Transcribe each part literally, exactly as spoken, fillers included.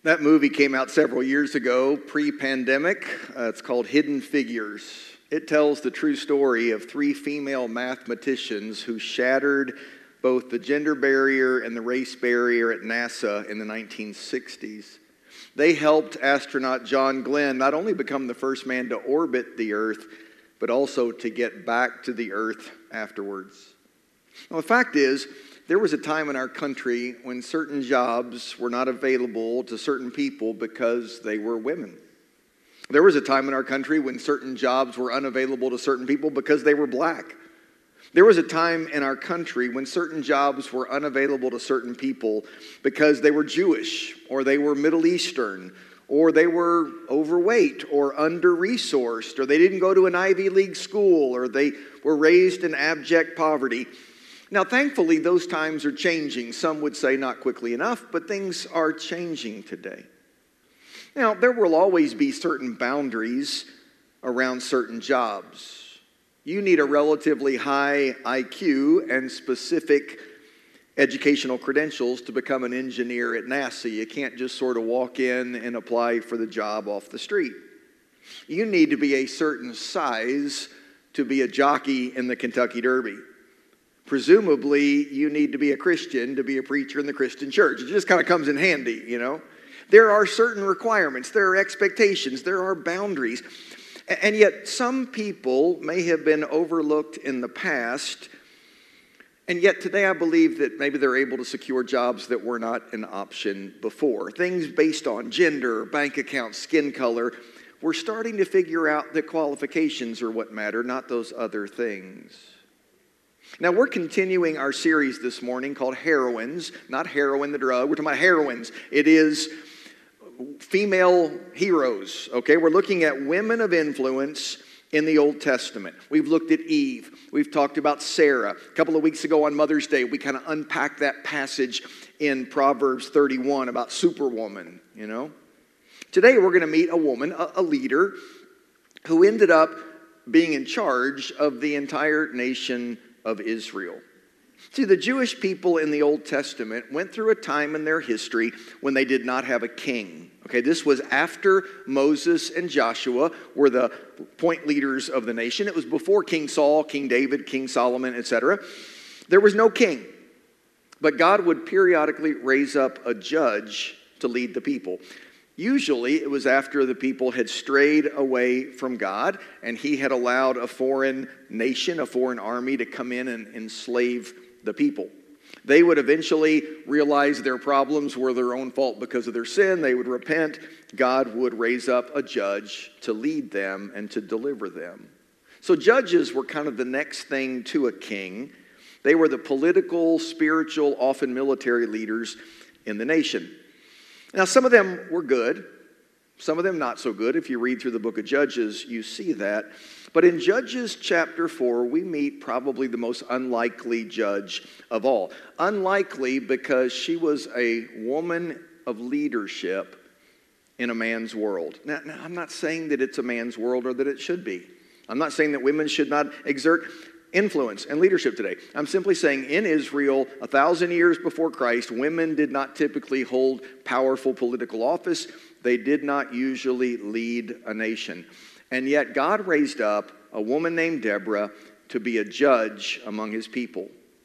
That movie came out several years ago, pre-pandemic. Uh, it's called Hidden Figures. It tells the true story of three female mathematicians who shattered both the gender barrier and the race barrier at NASA in the nineteen sixties. They helped astronaut John Glenn not only become the first man to orbit the Earth, but also to get back to the Earth afterwards. Well, the fact is, there was a time in our country when certain jobs were not available to certain people because they were women. There was a time in our country when certain jobs were unavailable to certain people because they were black. There was a time in our country when certain jobs were unavailable to certain people because they were Jewish, or they were Middle Eastern, or they were overweight or under-resourced, or they didn't go to an Ivy League school, or they were raised in abject poverty. Now, thankfully, those times are changing. Some would say not quickly enough, but things are changing today. Now, there will always be certain boundaries around certain jobs. You need a relatively high I Q and specific educational credentials to become an engineer at NASA. You can't just sort of walk in and apply for the job off the street. You need to be a certain size to be a jockey in the Kentucky Derby. Presumably, you need to be a Christian to be a preacher in the Christian church. It just kind of comes in handy, you know. There are certain requirements, there are expectations, there are boundaries. And yet, some people may have been overlooked in the past, and yet today I believe that maybe they're able to secure jobs that were not an option before. Things based on gender, bank accounts, skin color. We're starting to figure out that qualifications are what matter, not those other things. Now, we're continuing our series this morning called Heroines, not heroin the drug. We're talking about heroines. It is female heroes, okay? We're looking at women of influence in the Old Testament. We've looked at Eve. We've talked about Sarah. A couple of weeks ago on Mother's Day, we kind of unpacked that passage in Proverbs thirty-one about Superwoman, you know? Today, we're going to meet a woman, a, a leader, who ended up being in charge of the entire nation of Israel. See, the Jewish people in the Old Testament went through a time in their history when they did not have a king. Okay, this was after Moses and Joshua were the point leaders of the nation. It was before King Saul, King David, King Solomon, et cetera. There was no king, but God would periodically raise up a judge to lead the people. Usually, it was after the people had strayed away from God and he had allowed a foreign nation, a foreign army to come in and enslave the people. They would eventually realize their problems were their own fault because of their sin. They would repent. God would raise up a judge to lead them and to deliver them. So judges were kind of the next thing to a king. They were the political, spiritual, often military leaders in the nation. Now, some of them were good, some of them not so good. If you read through the book of Judges, you see that. But in Judges chapter four, we meet probably the most unlikely judge of all. Unlikely because she was a woman of leadership in a man's world. Now, now, I'm not saying that it's a man's world or that it should be. I'm not saying that women should not exert influence and leadership today. I'm simply saying in Israel, a thousand years before Christ, women did not typically hold powerful political office. They did not usually lead a nation. And yet God raised up a woman named Deborah to be a judge among his people.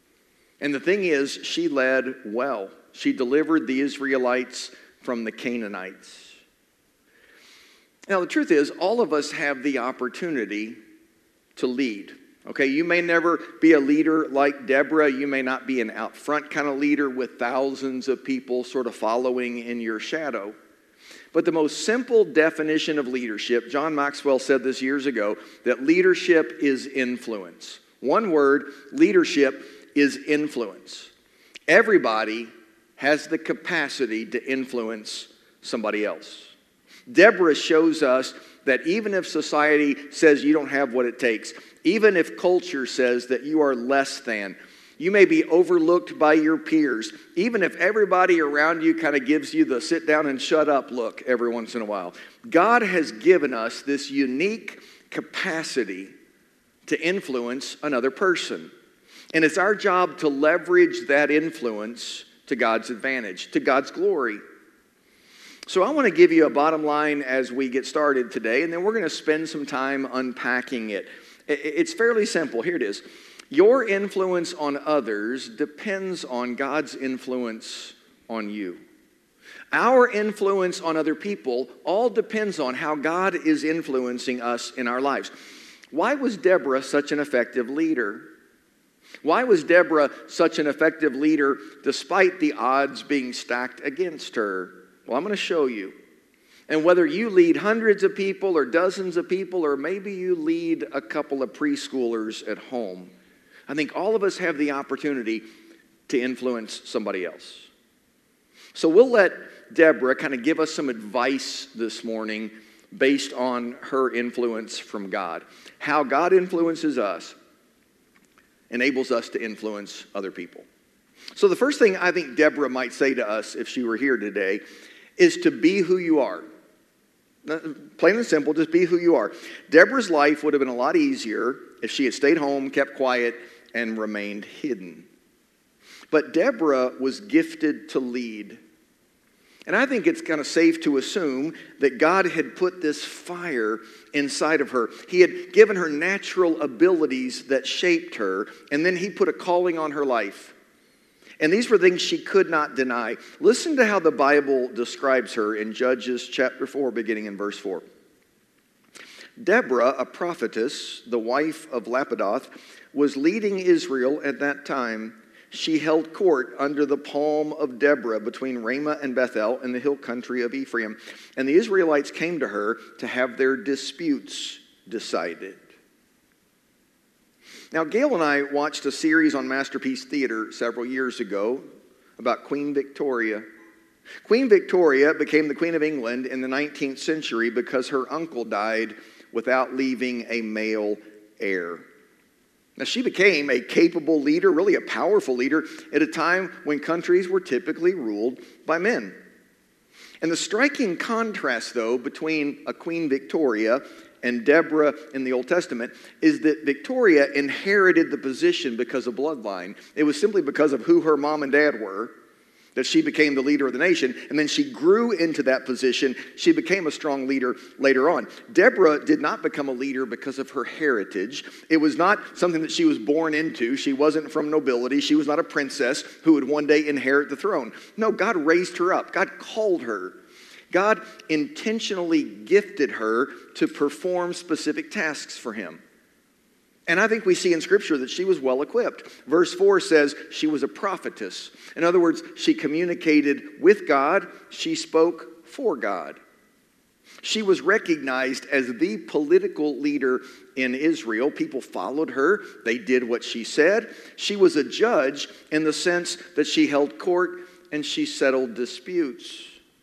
And the thing is, she led well. She delivered the Israelites from the Canaanites. Now, the truth is, all of us have the opportunity to lead. Okay, you may never be a leader like Deborah. You may not be an out front kind of leader with thousands of people sort of following in your shadow. But the most simple definition of leadership, John Maxwell said this years ago, that leadership is influence. One word, leadership is influence. Everybody has the capacity to influence somebody else. Deborah shows us that even if society says you don't have what it takes, even if culture says that you are less than, you may be overlooked by your peers, even if everybody around you kind of gives you the sit down and shut up look every once in a while. God has given us this unique capacity to influence another person. And it's our job to leverage that influence to God's advantage, to God's glory. So I want to give you a bottom line as we get started today, and then we're going to spend some time unpacking it. It's fairly simple. Here it is. Your influence on others depends on God's influence on you. Our influence on other people all depends on how God is influencing us in our lives. Why was Deborah such an effective leader? Why was Deborah such an effective leader despite the odds being stacked against her? Well, I'm going to show you. And whether you lead hundreds of people or dozens of people, or maybe you lead a couple of preschoolers at home, I think all of us have the opportunity to influence somebody else. So we'll let Deborah kind of give us some advice this morning based on her influence from God. How God influences us enables us to influence other people. So the first thing I think Deborah might say to us if she were here today is to be who you are. Plain and simple, just be who you are. Deborah's life would have been a lot easier if she had stayed home, kept quiet, and remained hidden. But Deborah was gifted to lead. And I think it's kind of safe to assume that God had put this fire inside of her. He had given her natural abilities that shaped her, and then he put a calling on her life. And these were things she could not deny. Listen to how the Bible describes her in Judges chapter four, beginning in verse four. Deborah, a prophetess, the wife of Lapidoth, was leading Israel at that time. She held court under the palm of Deborah between Ramah and Bethel in the hill country of Ephraim. And the Israelites came to her to have their disputes decided. Now, Gail and I watched a series on Masterpiece Theater several years ago about Queen Victoria. Queen Victoria became the Queen of England in the nineteenth century because her uncle died without leaving a male heir. Now, she became a capable leader, really a powerful leader, at a time when countries were typically ruled by men. And the striking contrast, though, between a Queen Victoria and Deborah in the Old Testament is that Victoria inherited the position because of bloodline. It was simply because of who her mom and dad were that she became the leader of the nation, and then she grew into that position. She became a strong leader later on. Deborah did not become a leader because of her heritage. It was not something that she was born into. She wasn't from nobility. She was not a princess who would one day inherit the throne. No, God raised her up. God called her. God intentionally gifted her to perform specific tasks for him. And I think we see in Scripture that she was well equipped. Verse four says she was a prophetess. In other words, she communicated with God. She spoke for God. She was recognized as the political leader in Israel. People followed her. They did what she said. She was a judge in the sense that she held court and she settled disputes.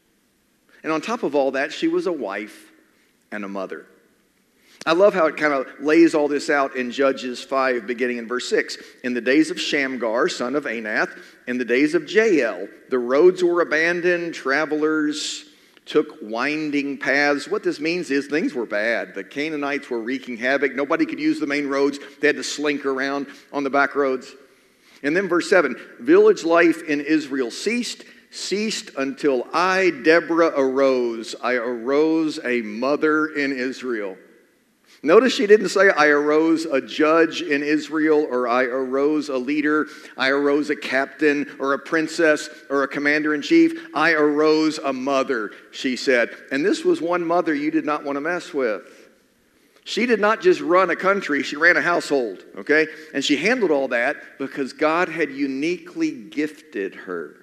And on top of all that, she was a wife and a mother. I love how it kind of lays all this out in Judges five, beginning in verse six. In the days of Shamgar, son of Anath, in the days of Jael, the roads were abandoned, travelers took winding paths. What this means is things were bad. The Canaanites were wreaking havoc. Nobody could use the main roads. They had to slink around on the back roads. And then verse seven, village life in Israel ceased, ceased until I, Deborah, arose. I arose a mother in Israel. Notice she didn't say, I arose a judge in Israel, or I arose a leader, I arose a captain, or a princess, or a commander-in-chief. I arose a mother, she said. And this was one mother you did not want to mess with. She did not just run a country, she ran a household, okay? And she handled all that because God had uniquely gifted her.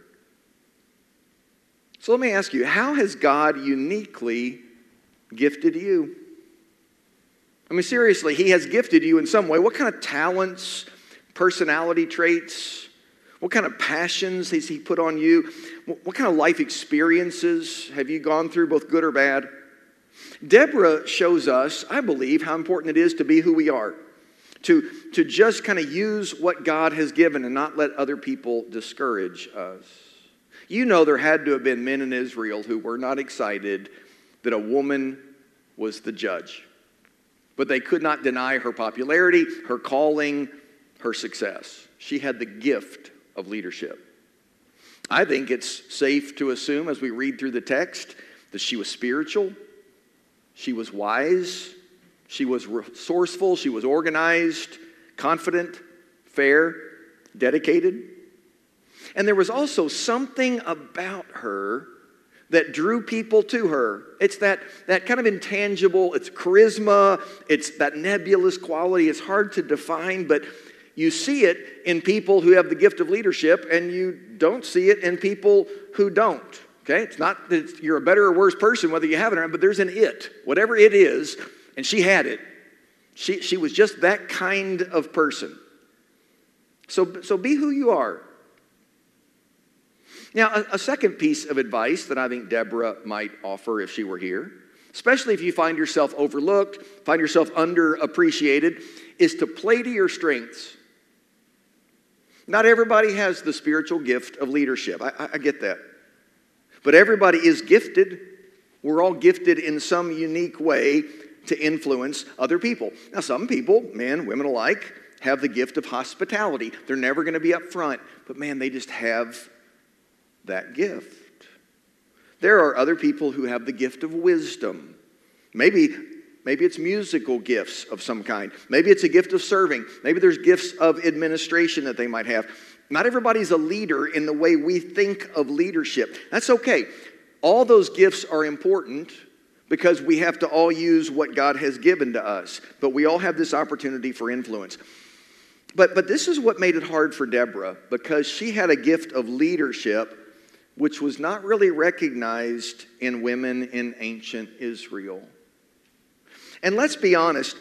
So let me ask you, how has God uniquely gifted you? I mean, seriously, he has gifted you in some way. What kind of talents, personality traits, what kind of passions has he put on you? What kind of life experiences have you gone through, both good or bad? Deborah shows us, I believe, how important it is to be who we are. To, to just kind of use what God has given and not let other people discourage us. You know there had to have been men in Israel who were not excited that a woman was the judge. But they could not deny her popularity, her calling, her success. She had the gift of leadership. I think it's safe to assume as we read through the text That she was spiritual, she was wise, she was resourceful, she was organized, confident, fair, dedicated. And there was also something about her that drew people to her. It's that, that kind of intangible, it's charisma, it's that nebulous quality. It's hard to define, but you see it in people who have the gift of leadership, and you don't see it in people who don't. Okay? It's not that it's, you're a better or worse person, whether you have it or not, but there's an it. Whatever it is, and she had it. She, she was just that kind of person. So, so be who you are. Now, a, a second piece of advice that I think Deborah might offer if she were here, especially if you find yourself overlooked, find yourself underappreciated, is to play to your strengths. Not everybody has the spiritual gift of leadership. I, I, I get that. But everybody is gifted. We're all gifted in some unique way to influence other people. Now, some people, men, women alike, have the gift of hospitality. They're never going to be up front, but man, they just have that gift. There are other people who have the gift of wisdom. Maybe, maybe it's musical gifts of some kind. Maybe it's a gift of serving. Maybe there's gifts of administration that they might have. Not everybody's a leader in the way we think of leadership. That's okay. All those gifts are important because we have to all use what God has given to us. But we all have this opportunity for influence. But, but this is what made it hard for Deborah, because she had a gift of leadership which was not really recognized in women in ancient Israel. And let's be honest,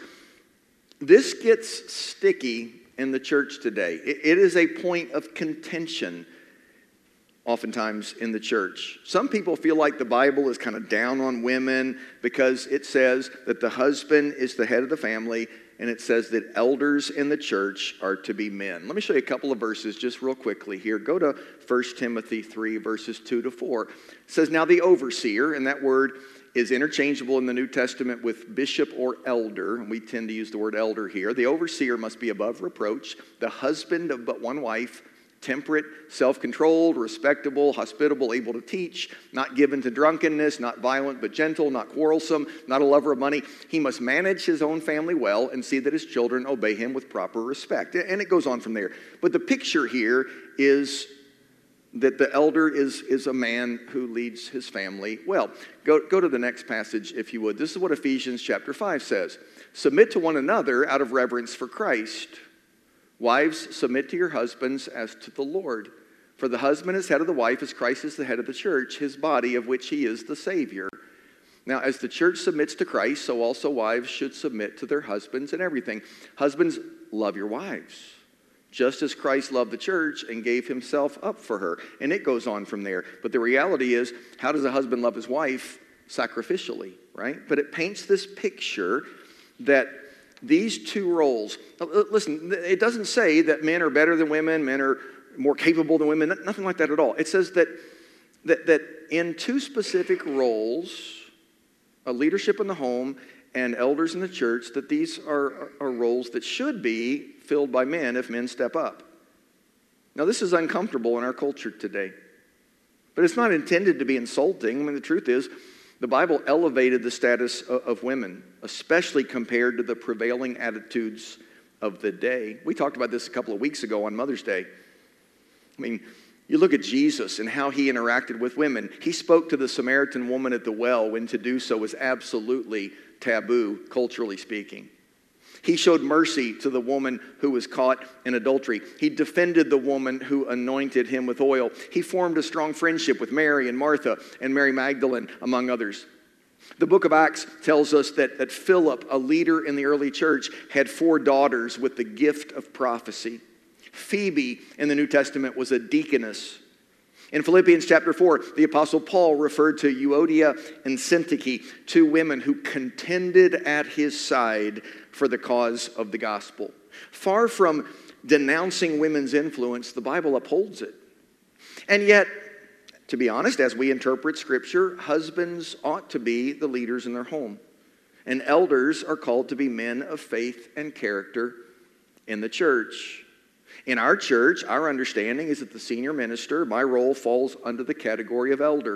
this gets sticky in the church today. It, it is a point of contention oftentimes in the church. Some people feel like the Bible is kind of down on women because it says that the husband is the head of the family, and it says that elders in the church are to be men. Let me show you a couple of verses just real quickly here. Go to First Timothy three, verses two to four. It says, now the overseer, and that word is interchangeable in the New Testament with bishop or elder, and we tend to use the word elder here. The overseer must be above reproach, the husband of but one wife, temperate, self-controlled, respectable, hospitable, able to teach, not given to drunkenness, not violent but gentle, not quarrelsome, not a lover of money. He must manage his own family well and see that his children obey him with proper respect. And it goes on from there. But the picture here is that the elder is, is a man who leads his family well. Go, go to the next passage, if you would. This is what Ephesians chapter five says. Submit to one another out of reverence for Christ. Wives, submit to your husbands as to the Lord. For the husband is head of the wife, as Christ is the head of the church, his body, of which he is the Savior. Now, as the church submits to Christ, so also wives should submit to their husbands in everything. Husbands, love your wives, just as Christ loved the church and gave himself up for her. And it goes on from there. But the reality is, how does a husband love his wife? Sacrificially, right? But it paints this picture that these two roles, listen, it doesn't say that men are better than women, men are more capable than women, nothing like that at all. It says that that, that in two specific roles, a leadership in the home and elders in the church, that these are, are roles that should be filled by men if men step up. Now, this is uncomfortable in our culture today, but it's not intended to be insulting. I mean, the truth is, the Bible elevated the status of women, especially compared to the prevailing attitudes of the day. We talked about this a couple of weeks ago on Mother's Day. I mean, you look at Jesus and how he interacted with women. He spoke to the Samaritan woman at the well when to do so was absolutely taboo, culturally speaking. He showed mercy to the woman who was caught in adultery. He defended the woman who anointed him with oil. He formed a strong friendship with Mary and Martha and Mary Magdalene, among others. The book of Acts tells us that, that Philip, a leader in the early church, had four daughters with the gift of prophecy. Phoebe in the New Testament was a deaconess. In Philippians chapter four, the Apostle Paul referred to Euodia and Syntyche, two women who contended at his side for the cause of the gospel. Far from denouncing women's influence, the Bible upholds it. And yet, to be honest, as we interpret Scripture, husbands ought to be the leaders in their home. And elders are called to be men of faith and character in the church. In our church, our understanding is that the senior minister, my role falls under the category of elder.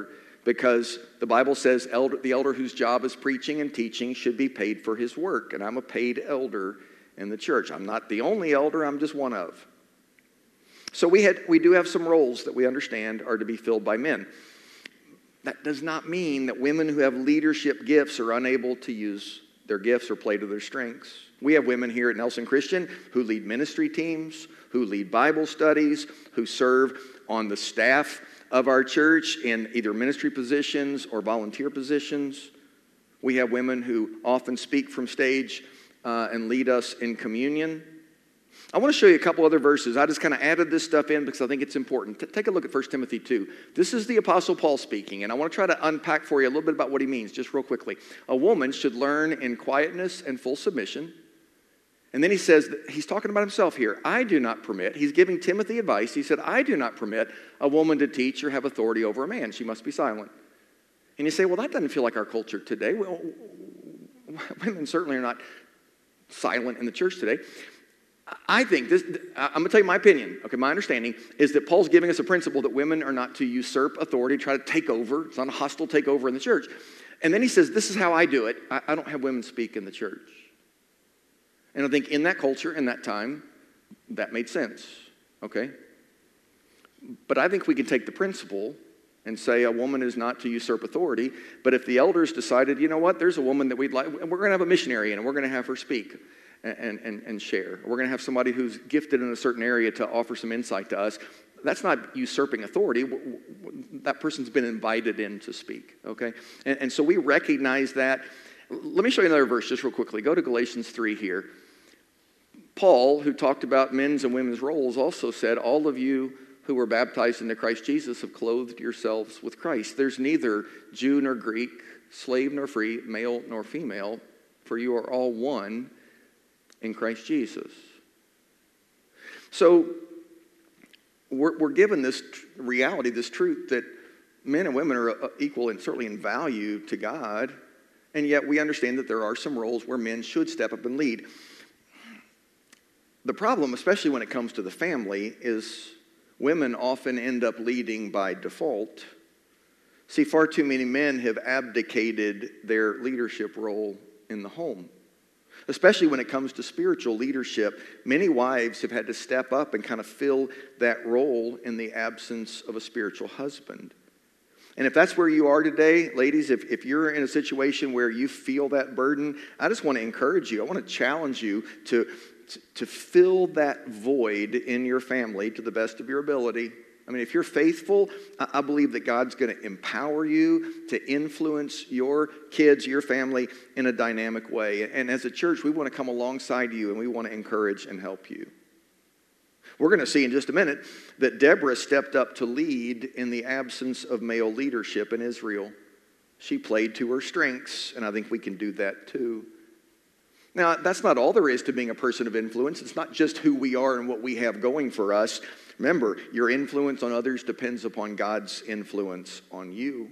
because the Bible says elder, the elder whose job is preaching and teaching should be paid for his work. And I'm a paid elder in the church. I'm not the only elder, I'm just one of. So we had we do have some roles that we understand are to be filled by men. That does not mean that women who have leadership gifts are unable to use their gifts or play to their strengths. We have women here at Nelson Christian who lead ministry teams, who lead Bible studies, who serve on the staff of our church in either ministry positions or volunteer positions. We have women who often speak from stage uh, and lead us in communion. I want to show you a couple other verses. I just kind of added this stuff in because I think it's important. T- take a look at First Timothy two. This is the Apostle Paul speaking, and I want to try to unpack for you a little bit about what he means, just real quickly. A woman should learn in quietness and full submission. And then he says, that he's talking about himself here. I do not permit, he's giving Timothy advice. He said, I do not permit a woman to teach or have authority over a man. She must be silent. And you say, well, that doesn't feel like our culture today. Well, women certainly are not silent in the church today. I think this, I'm going to tell you my opinion, okay, my understanding is that Paul's giving us a principle that women are not to usurp authority, try to take over. It's not a hostile takeover in the church. And then he says, this is how I do it. I, I don't have women speak in the church. And I think in that culture, in that time, that made sense, okay? But I think we can take the principle and say a woman is not to usurp authority, but if the elders decided, you know what, there's a woman that we'd like, we're going to have a missionary in and we're going to have her speak. And, and, and share. We're going to have somebody who's gifted in a certain area to offer some insight to us. That's not usurping authority. That person's been invited in to speak, okay? And, and so we recognize that. Let me show you another verse just real quickly. Go to Galatians three here. Paul, who talked about men's and women's roles, also said, all of you who were baptized into Christ Jesus have clothed yourselves with Christ. There's neither Jew nor Greek, slave nor free, male nor female, for you are all one in Christ Jesus. So we're, we're given this reality, this truth that men and women are equal and certainly in value to God, and yet we understand that there are some roles where men should step up and lead. The problem, especially when it comes to the family, is women often end up leading by default. See, far too many men have abdicated their leadership role in the home. Especially when it comes to spiritual leadership, many wives have had to step up and kind of fill that role in the absence of a spiritual husband. And if that's where you are today, ladies, if, if you're in a situation where you feel that burden, I just want to encourage you. I want to challenge you to, to, to fill that void in your family to the best of your ability. I mean, if you're faithful, I believe that God's going to empower you to influence your kids, your family in a dynamic way. And as a church, we want to come alongside you and we want to encourage and help you. We're going to see in just a minute that Deborah stepped up to lead in the absence of male leadership in Israel. She played to her strengths, and I think we can do that too. Now, that's not all there is to being a person of influence. It's not just who we are and what we have going for us. Remember, your influence on others depends upon God's influence on you.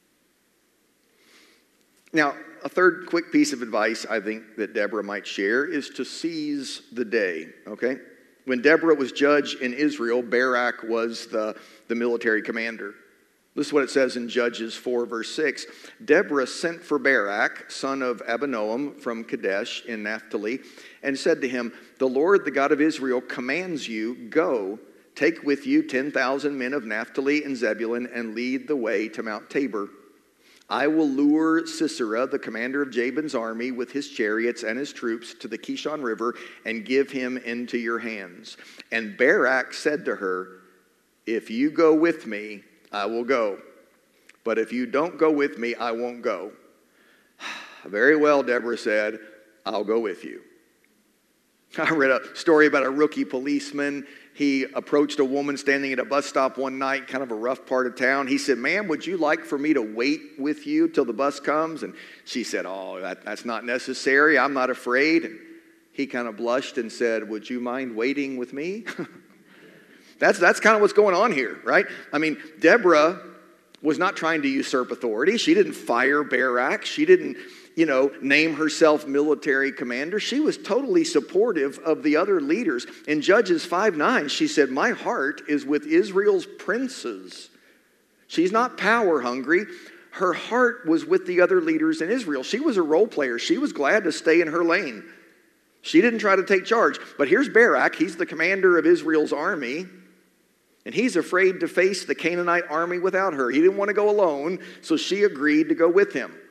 Now, a third quick piece of advice I think that Deborah might share is to seize the day, okay? When Deborah was judge in Israel, Barak was the, the military commander. This is what it says in Judges four, verse six. Deborah sent for Barak, son of Abinoam from Kadesh in Naphtali, and said to him, the Lord, the God of Israel, commands you, go, take with you ten thousand men of Naphtali and Zebulun and lead the way to Mount Tabor. I will lure Sisera, the commander of Jabin's army, with his chariots and his troops to the Kishon River and give him into your hands. And Barak said to her, if you go with me, I will go. But if you don't go with me, I won't go. Very well, Deborah said, I'll go with you. I read a story about a rookie policeman. He approached a woman standing at a bus stop one night, kind of a rough part of town. He said, ma'am, would you like for me to wait with you till the bus comes? And she said, oh, that, that's not necessary. I'm not afraid. And he kind of blushed and said, would you mind waiting with me? That's, that's kind of what's going on here, right? I mean, Deborah was not trying to usurp authority. She didn't fire Barak. She didn't, you know, name herself military commander. She was totally supportive of the other leaders. In Judges five nine, she said, my heart is with Israel's princes. She's not power hungry. Her heart was with the other leaders in Israel. She was a role player. She was glad to stay in her lane. She didn't try to take charge. But here's Barak. He's the commander of Israel's army. And he's afraid to face the Canaanite army without her. He didn't want to go alone, so she agreed to go with him.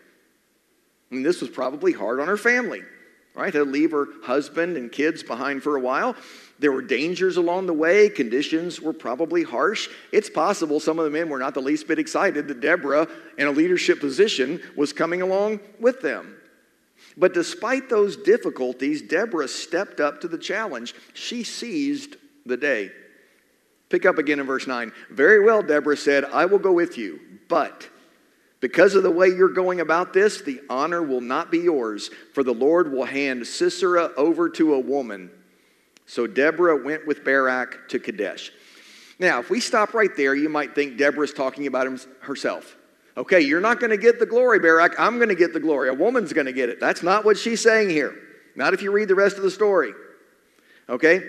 And this was probably hard on her family, right? To leave her husband and kids behind for a while. There were dangers along the way. Conditions were probably harsh. It's possible some of the men were not the least bit excited that Deborah, in a leadership position, was coming along with them. But despite those difficulties, Deborah stepped up to the challenge. She seized the day. Pick up again in verse nine. Very well, Deborah said, I will go with you, but because of the way you're going about this, the honor will not be yours, for the Lord will hand Sisera over to a woman. So Deborah went with Barak to Kadesh. Now, if we stop right there, you might think Deborah's talking about him, herself. Okay, you're not going to get the glory, Barak. I'm going to get the glory. A woman's going to get it. That's not what she's saying here. Not if you read the rest of the story. Okay?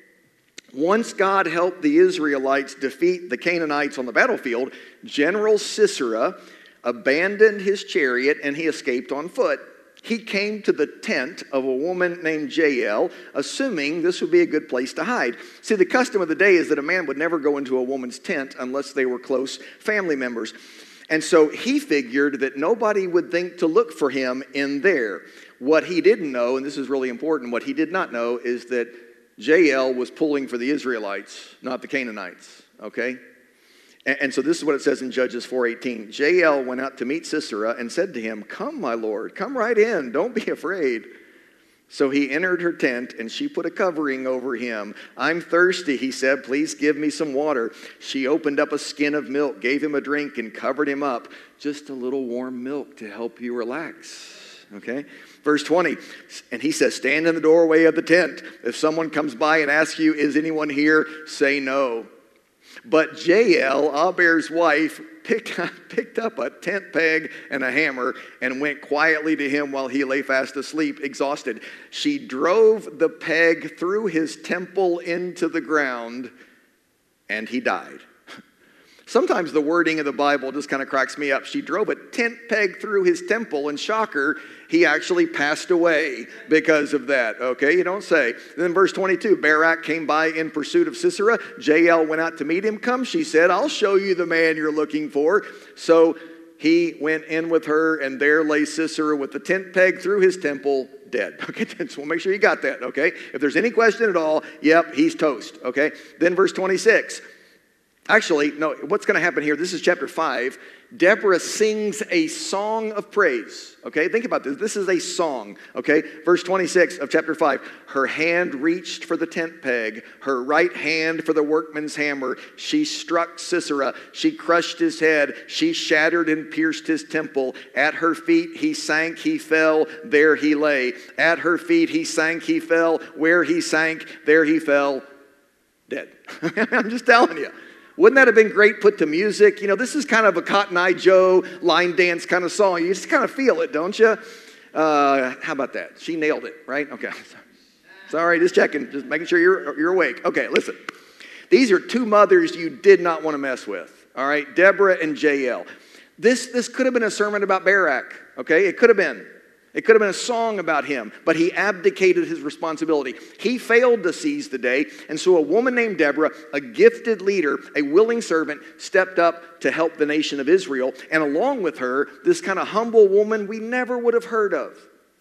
Once God helped the Israelites defeat the Canaanites on the battlefield, General Sisera abandoned his chariot and he escaped on foot. He came to the tent of a woman named Jael, assuming this would be a good place to hide. See, the custom of the day is that a man would never go into a woman's tent unless they were close family members. And so he figured that nobody would think to look for him in there. What he didn't know, and this is really important, what he did not know is that Jael was pulling for the Israelites, not the Canaanites, okay? And, and so this is what it says in Judges four eighteen. Jael went out to meet Sisera and said to him, come, my lord, come right in, don't be afraid. So he entered her tent, and she put a covering over him. I'm thirsty, he said, please give me some water. She opened up a skin of milk, gave him a drink, and covered him up. Just a little warm milk to help you relax, okay? Verse twenty, and he says, stand in the doorway of the tent. If someone comes by and asks you, is anyone here? Say no. But Jael, Aber's wife, picked, picked up a tent peg and a hammer and went quietly to him while he lay fast asleep, exhausted. She drove the peg through his temple into the ground, and he died. Sometimes the wording of the Bible just kind of cracks me up. She drove a tent peg through his temple, and shocker, he actually passed away because of that. Okay, you don't say. Then verse twenty-two, Barak came by in pursuit of Sisera. Jael went out to meet him. Come, she said, I'll show you the man you're looking for. So he went in with her, and there lay Sisera with the tent peg through his temple, dead. Okay, so we'll make sure you got that, okay? If there's any question at all, yep, he's toast, okay? Then verse twenty-six. Actually, no, what's going to happen here? This is chapter five. Deborah sings a song of praise. Okay, think about this. This is a song. Okay, verse twenty-six of chapter five. Her hand reached for the tent peg, her right hand for the workman's hammer. She struck Sisera. She crushed his head. She shattered and pierced his temple. At her feet he sank, he fell, there he lay. At her feet he sank, he fell. Where he sank, there he fell, dead. I'm just telling you. Wouldn't that have been great put to music? You know, this is kind of a Cotton Eye Joe line dance kind of song. You just kind of feel it, don't you? Uh, how about that? She nailed it, right? Okay. Sorry, just checking, just making sure you're, you're awake. Okay, listen. These are two mothers you did not want to mess with, all right? Deborah and Jael. This, this could have been a sermon about Barak, okay? It could have been. It could have been a song about him, but he abdicated his responsibility. He failed to seize the day, and so a woman named Deborah, a gifted leader, a willing servant, stepped up to help the nation of Israel, and along with her, this kind of humble woman we never would have heard of,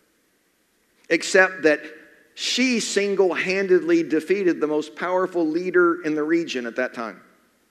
except that she single-handedly defeated the most powerful leader in the region at that time.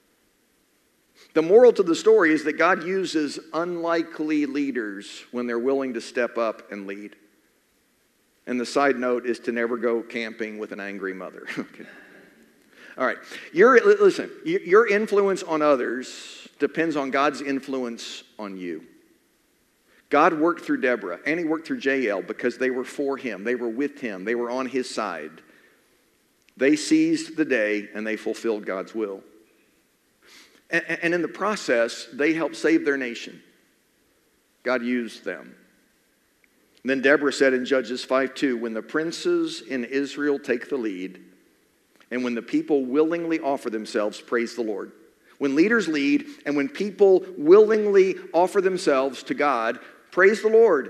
The moral to the story is that God uses unlikely leaders when they're willing to step up and lead. And the side note is to never go camping with an angry mother. Okay. All right. Your, listen, your influence on others depends on God's influence on you. God worked through Deborah and he worked through Jael because they were for him. They were with him. They were on his side. They seized the day and they fulfilled God's will. And in the process, they helped save their nation. God used them. And then Deborah said in Judges five two, when the princes in Israel take the lead, and when the people willingly offer themselves, praise the Lord. When leaders lead and when people willingly offer themselves to God, praise the Lord.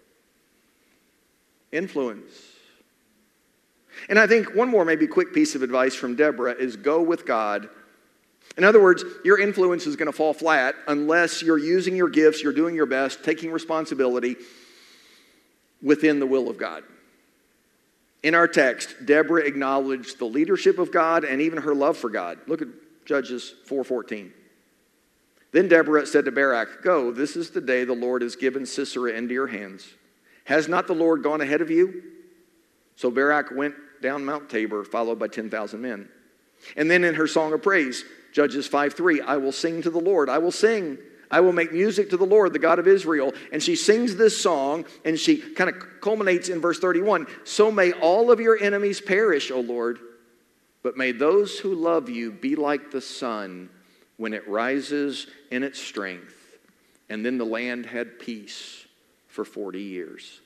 Influence. And I think one more maybe quick piece of advice from Deborah is go with God. In other words, your influence is going to fall flat unless you're using your gifts, you're doing your best, taking responsibility within the will of God. In our text, Deborah acknowledged the leadership of God and even her love for God. Look at Judges four fourteen. Then Deborah said to Barak, "Go, this is the day the Lord has given Sisera into your hands. Has not the Lord gone ahead of you?" So Barak went down Mount Tabor, followed by ten thousand men. And then in her song of praise, Judges five three, "I will sing to the Lord, I will sing. I will make music to the Lord, the God of Israel." And she sings this song, and she kind of culminates in verse thirty-one. "So may all of your enemies perish, O Lord, but may those who love you be like the sun when it rises in its strength." And then the land had peace for forty years.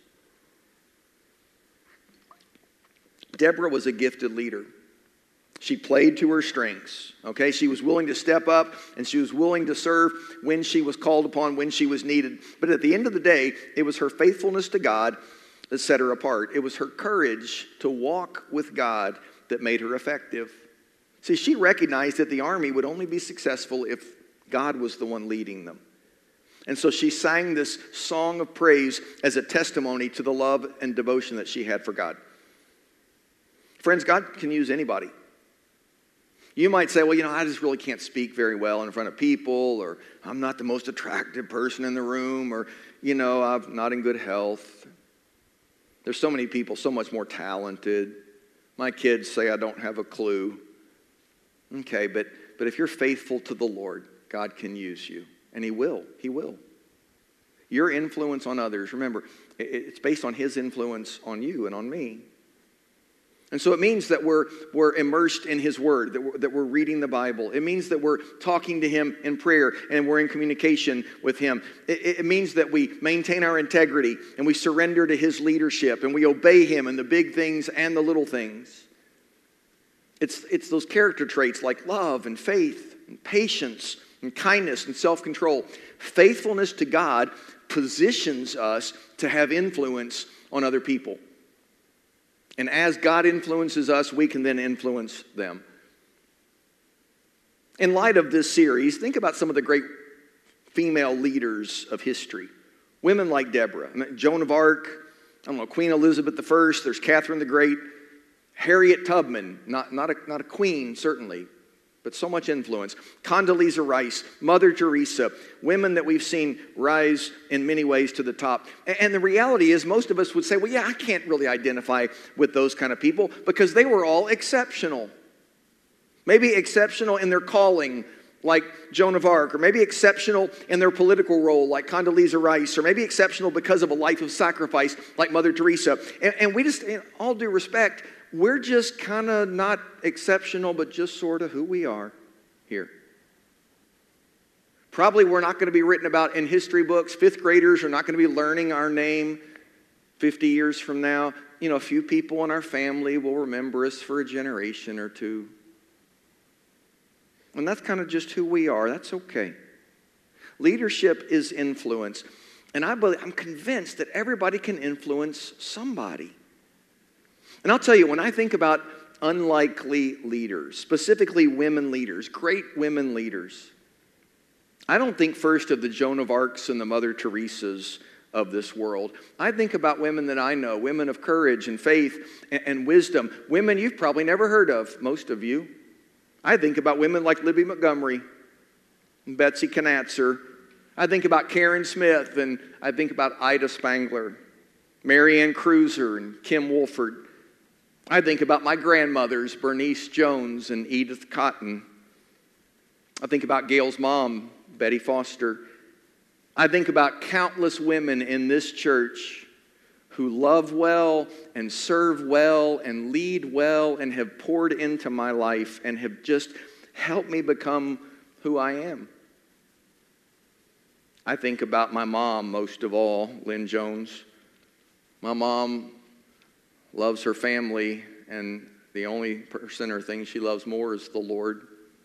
Deborah was a gifted leader. She played to her strengths, okay? She was willing to step up, and she was willing to serve when she was called upon, when she was needed. But at the end of the day, it was her faithfulness to God that set her apart. It was her courage to walk with God that made her effective. See, she recognized that the army would only be successful if God was the one leading them. And so she sang this song of praise as a testimony to the love and devotion that she had for God. Friends, God can use anybody. You might say, well, you know, I just really can't speak very well in front of people, or I'm not the most attractive person in the room, or, you know, I'm not in good health. There's so many people so much more talented. My kids say I don't have a clue. Okay, but, but if you're faithful to the Lord, God can use you, and He will. He will. Your influence on others, remember, it's based on His influence on you and on me. And so it means that we're, we're immersed in His Word, that we're, that we're reading the Bible. It means that we're talking to Him in prayer and we're in communication with Him. It, it means that we maintain our integrity and we surrender to His leadership and we obey Him in the big things and the little things. It's, it's those character traits like love and faith and patience and kindness and self-control. Faithfulness to God positions us to have influence on other people. And as God influences us, we can then influence them. In light of this series, think about some of the great female leaders of history. Women like Deborah, Joan of Arc, I don't know, Queen Elizabeth the First, there's Catherine the Great, Harriet Tubman, not, not, a, not a queen, certainly, but so much influence. Condoleezza Rice, Mother Teresa, women that we've seen rise in many ways to the top. And the reality is most of us would say, well, yeah, I can't really identify with those kind of people because they were all exceptional. Maybe exceptional in their calling, like Joan of Arc, or maybe exceptional in their political role, like Condoleezza Rice, or maybe exceptional because of a life of sacrifice, like Mother Teresa. And, and we just, in all due respect, we're just kind of not exceptional, but just sort of who we are here. Probably we're not going to be written about in history books. Fifth graders are not going to be learning our name fifty years from now. You know, a few people in our family will remember us for a generation or two. And that's kind of just who we are. That's okay. Leadership is influence. And I believe, I'm convinced that everybody can influence somebody. And I'll tell you, when I think about unlikely leaders, specifically women leaders, great women leaders, I don't think first of the Joan of Arcs and the Mother Teresas of this world. I think about women that I know, women of courage and faith and, and wisdom, women you've probably never heard of, most of you. I think about women like Libby Montgomery and Betsy Knatzer. I think about Karen Smith, and I think about Ida Spangler, Marianne Cruiser, and Kim Wolford. I think about my grandmothers, Bernice Jones and Edith Cotton. I think about Gail's mom, Betty Foster. I think about countless women in this church who love well and serve well and lead well and have poured into my life and have just helped me become who I am. I think about my mom most of all, Lynn Jones. My mom loves her family, and the only person or thing she loves more is the Lord.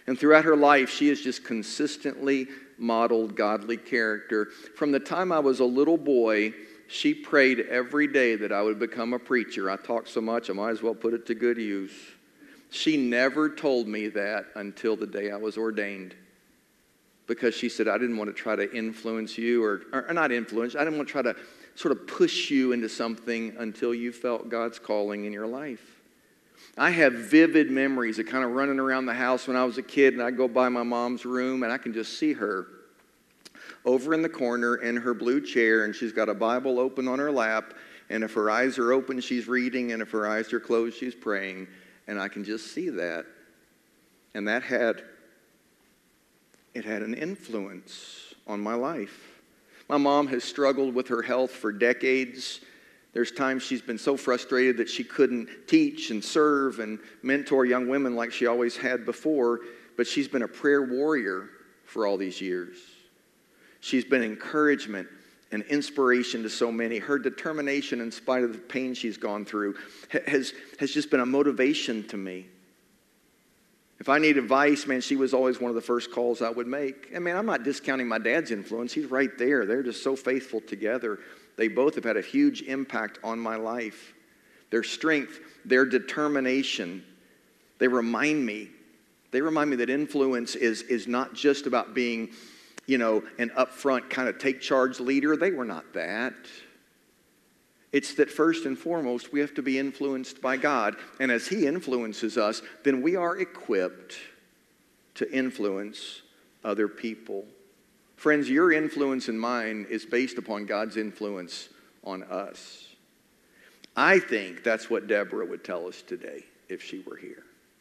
And throughout her life, she has just consistently modeled godly character. From the time I was a little boy, she prayed every day that I would become a preacher. I talk so much, I might as well put it to good use. She never told me that until the day I was ordained. Because she said, I didn't want to try to influence you, or, or not influence, I didn't want to try to sort of push you into something until you felt God's calling in your life. I have vivid memories of kind of running around the house when I was a kid, and I'd go by my mom's room, and I can just see her over in the corner in her blue chair, and she's got a Bible open on her lap, and if her eyes are open, she's reading, and if her eyes are closed, she's praying, and I can just see that. And that had, it had an influence on my life. My mom has struggled with her health for decades. There's times she's been so frustrated that she couldn't teach and serve and mentor young women like she always had before, but she's been a prayer warrior for all these years. She's been encouragement and inspiration to so many. Her determination, in spite of the pain she's gone through, has, has just been a motivation to me. If I need advice, man, she was always one of the first calls I would make. And man, I'm not discounting my dad's influence. He's right there. They're just so faithful together. They both have had a huge impact on my life. Their strength, their determination, they remind me. They remind me that influence is, is not just about being, you know, an upfront kind of take charge leader. They were not that. It's that first and foremost, we have to be influenced by God. And as He influences us, then we are equipped to influence other people. Friends, your influence and mine is based upon God's influence on us. I think that's what Deborah would tell us today if she were here.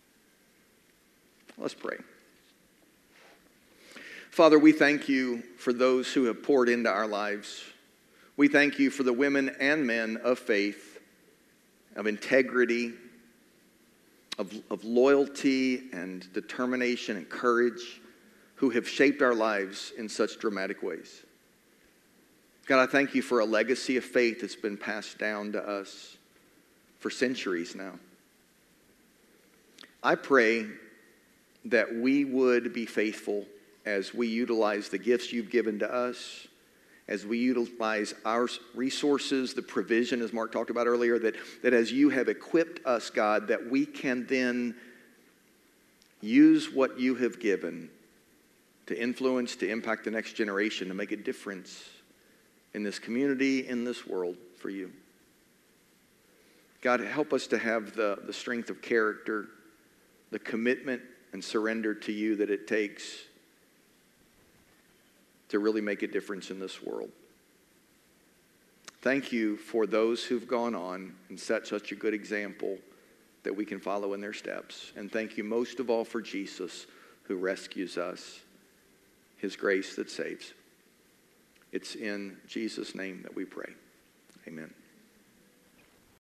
Let's pray. Father, we thank you for those who have poured into our lives. We thank you for the women and men of faith, of integrity, of, of loyalty and determination and courage, who have shaped our lives in such dramatic ways. God, I thank you for a legacy of faith that's been passed down to us for centuries now. I pray that we would be faithful as we utilize the gifts you've given to us, as we utilize our resources, the provision, as Mark talked about earlier, that, that as you have equipped us, God, that we can then use what you have given to influence, to impact the next generation, to make a difference in this community, in this world for you. God, help us to have the, the strength of character, the commitment and surrender to you that it takes to really make a difference in this world. Thank you for those who've gone on and set such a good example that we can follow in their steps. And thank you most of all for Jesus, who rescues us. His grace that saves. It's in Jesus' name that we pray. Amen.